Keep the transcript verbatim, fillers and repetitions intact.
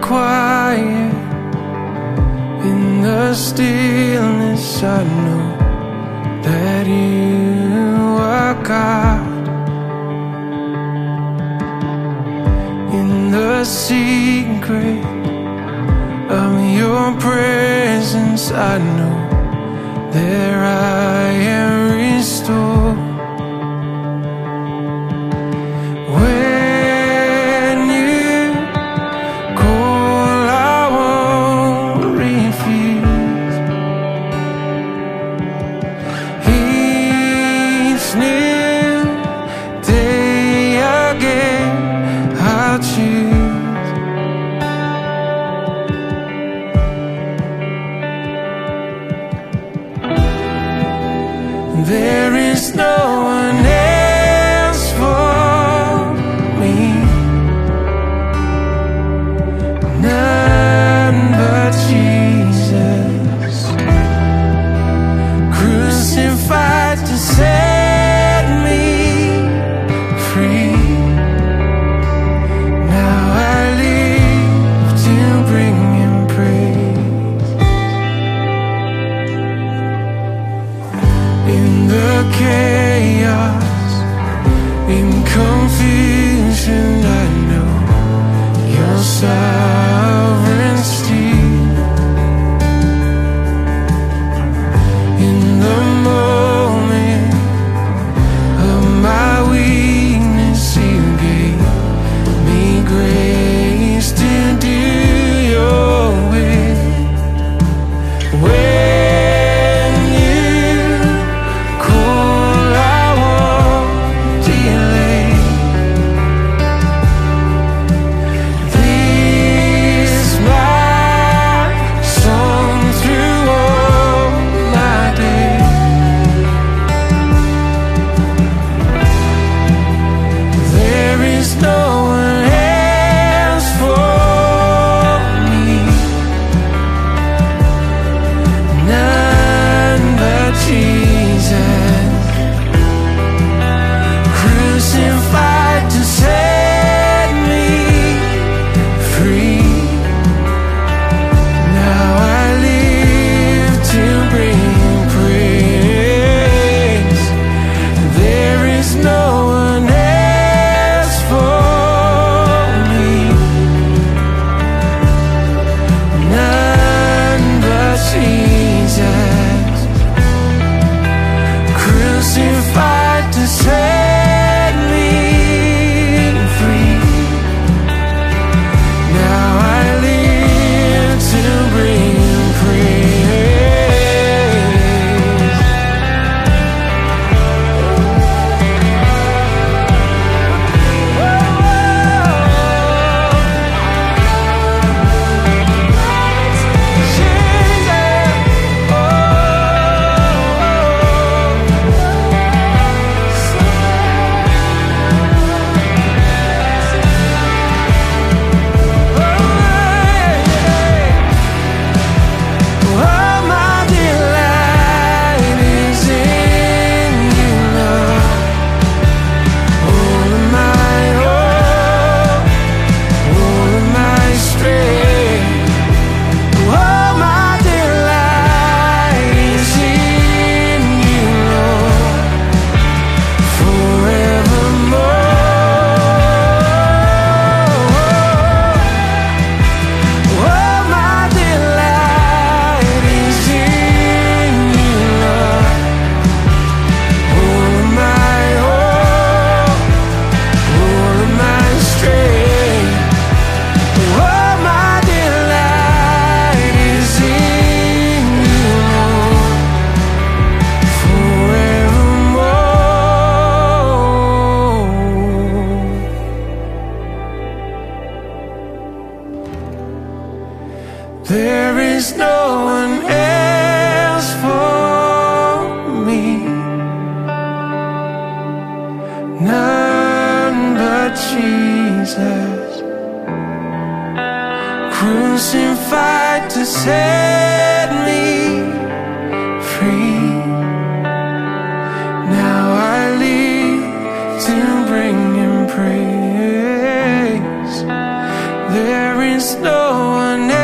quiet, in the stillness I know that you are God. In the secret of your presence I know there I am restored. When you call I won't refuse. Each new day again I'll choose. There is no one else for me, none but Jesus, crucified to set me free. Now I live to bring Him praise. In the chaos, in confusion, I know your sovereignty. In the moment of my weakness, you gave me grace to do your will. When you call, I won't delay. This my song through all my days. There is no one else for me, none but Jesus, crucified to set me free. Now I live to bring praise. There is no one else for me, none but Jesus, crucified to set me free. Now I live to bring praise. All my delight is in you, Lord. All of my hope, all of my strength. All my delight is in you, Lord, forevermore. All my delight is in you, Lord. All of my hope, all of my strength. All my delight is in you, Lord, forevermore. There is no one else for me, none but Jesus, crucified to set me free. Now I live to bring Him praise. There is no one